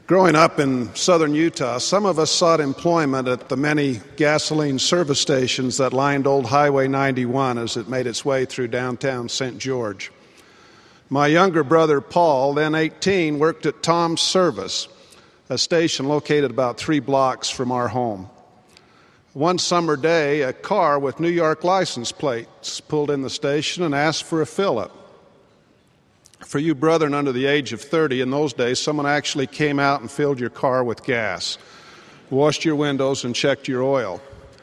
Growing up in southern Utah, some of us sought employment at the many gasoline service stations that lined old Highway 91 as it made its way through downtown St. George. My younger brother, Paul, then 18, worked at Tom's Service, a station located about 3 blocks from our home. One summer day, a car with New York license plates pulled in the station and asked for a fill-up. For you brethren under the age of 30, in those days, someone actually came out and filled your car with gas, washed your windows, and checked your oil.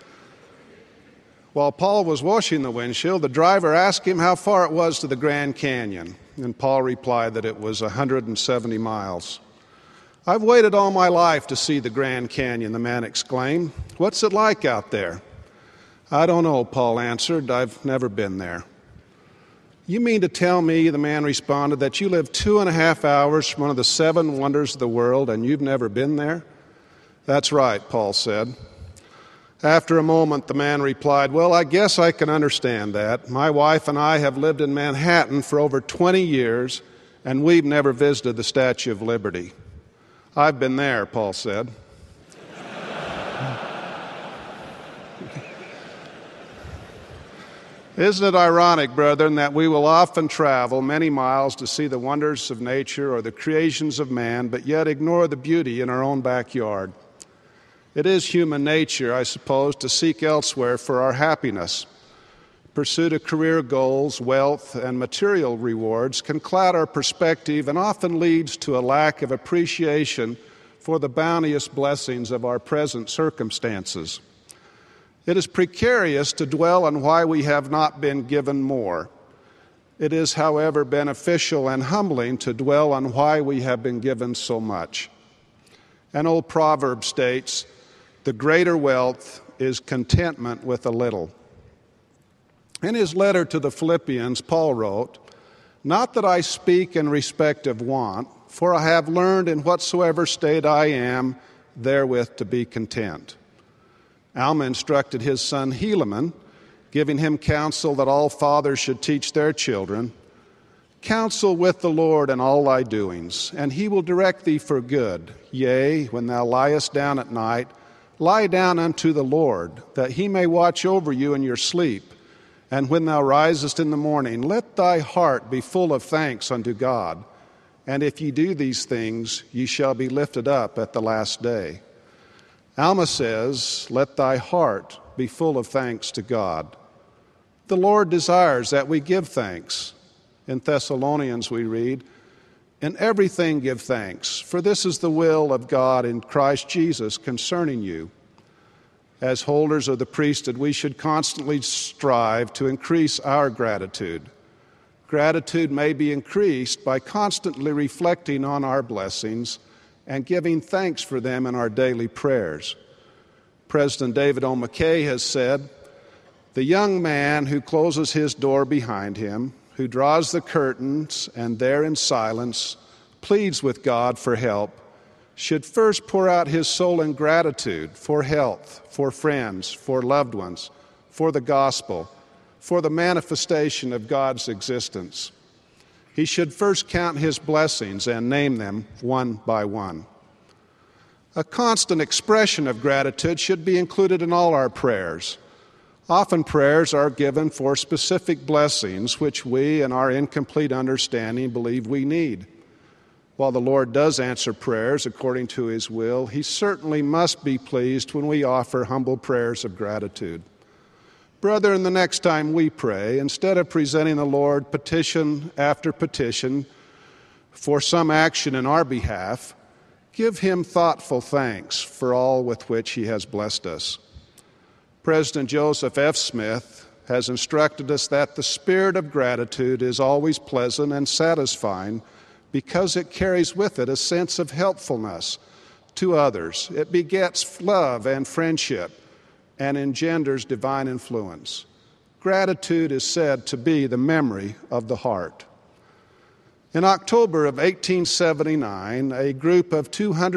While Paul was washing the windshield, the driver asked him how far it was to the Grand Canyon, and Paul replied that it was 170 miles. "I've waited all my life to see the Grand Canyon," the man exclaimed. "What's it like out there?" "I don't know," Paul answered. "I've never been there." "You mean to tell me," the man responded, "that you live 2.5 hours from one of the 7 wonders of the world and you've never been there?" "That's right," Paul said. After a moment, the man replied, "Well, I guess I can understand that. My wife and I have lived in Manhattan for over 20 years, and we've never visited the Statue of Liberty." "I've been there," Paul said. Isn't it ironic, brethren, that we will often travel many miles to see the wonders of nature or the creations of man, but yet ignore the beauty in our own backyard? It is human nature, I suppose, to seek elsewhere for our happiness. Pursuit of career goals, wealth, and material rewards can cloud our perspective and often leads to a lack of appreciation for the bounteous blessings of our present circumstances. It is precarious to dwell on why we have not been given more. It is, however, beneficial and humbling to dwell on why we have been given so much. An old proverb states, "The greater wealth is contentment with a little." In his letter to the Philippians, Paul wrote, "Not that I speak in respect of want, for I have learned in whatsoever state I am, therewith to be content." Alma instructed his son Helaman, giving him counsel that all fathers should teach their children, "Counsel with the Lord in all thy doings, and he will direct thee for good. Yea, when thou liest down at night, lie down unto the Lord, that he may watch over you in your sleep. And when thou risest in the morning, let thy heart be full of thanks unto God. And if ye do these things, ye shall be lifted up at the last day." Alma says, "Let thy heart be full of thanks to God." The Lord desires that we give thanks. In Thessalonians we read, "In everything give thanks, for this is the will of God in Christ Jesus concerning you." As holders of the priesthood, we should constantly strive to increase our gratitude. Gratitude may be increased by constantly reflecting on our blessings and giving thanks for them in our daily prayers. President David O. McKay has said, "The young man who closes his door behind him, who draws the curtains and there in silence pleads with God for help, should first pour out his soul in gratitude for health, for friends, for loved ones, for the gospel, for the manifestation of God's existence. He should first count his blessings and name them one by one." A constant expression of gratitude should be included in all our prayers. Often prayers are given for specific blessings which we, in our incomplete understanding, believe we need. While the Lord does answer prayers according to his will, he certainly must be pleased when we offer humble prayers of gratitude. Brethren, the next time we pray, instead of presenting the Lord petition after petition for some action in our behalf, give him thoughtful thanks for all with which he has blessed us. President Joseph F. Smith has instructed us that the spirit of gratitude is always pleasant and satisfying because it carries with it a sense of helpfulness to others. It begets love and friendship and engenders divine influence. Gratitude is said to be the memory of the heart. In October of 1879, a group of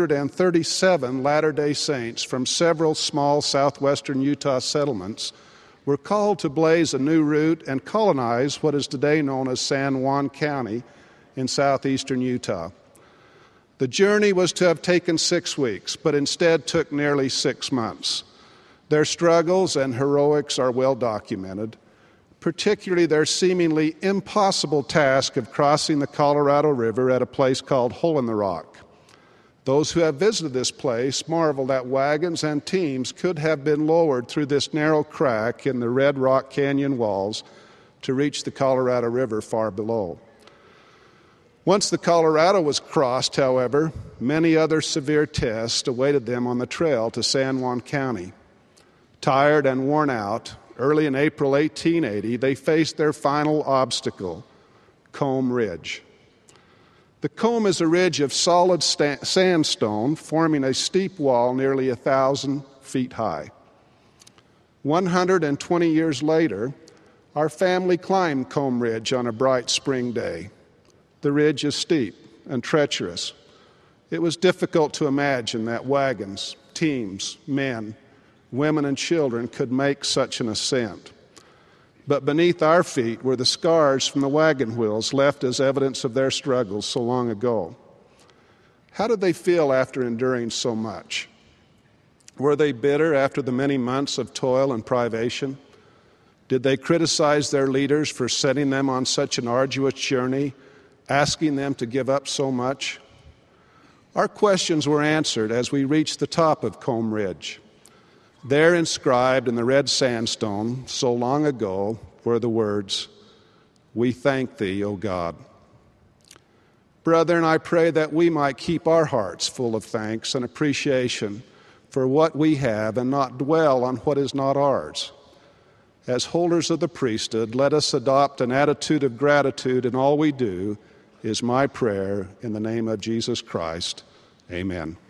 237 Latter-day Saints from several small southwestern Utah settlements were called to blaze a new route and colonize what is today known as San Juan County in southeastern Utah. The journey was to have taken 6 weeks, but instead took nearly 6 months. Their struggles and heroics are well documented, particularly their seemingly impossible task of crossing the Colorado River at a place called Hole in the Rock. Those who have visited this place marvel that wagons and teams could have been lowered through this narrow crack in the Red Rock Canyon walls to reach the Colorado River far below. Once the Colorado was crossed, however, many other severe tests awaited them on the trail to San Juan County. Tired and worn out, early in April 1880, they faced their final obstacle, Comb Ridge. The Comb is a ridge of solid sandstone forming a steep wall nearly 1,000 feet high. 120 years later, our family climbed Comb Ridge on a bright spring day. The ridge is steep and treacherous. It was difficult to imagine that wagons, teams, men, women, and children could make such an ascent. But beneath our feet were the scars from the wagon wheels left as evidence of their struggles so long ago. How did they feel after enduring so much? Were they bitter after the many months of toil and privation? Did they criticize their leaders for setting them on such an arduous journey, asking them to give up so much? Our questions were answered as we reached the top of Comb Ridge. There inscribed in the red sandstone so long ago were the words, "We thank Thee, O God." Brethren, I pray that we might keep our hearts full of thanks and appreciation for what we have and not dwell on what is not ours. As holders of the priesthood, let us adopt an attitude of gratitude in all we do, is my prayer in the name of Jesus Christ. Amen.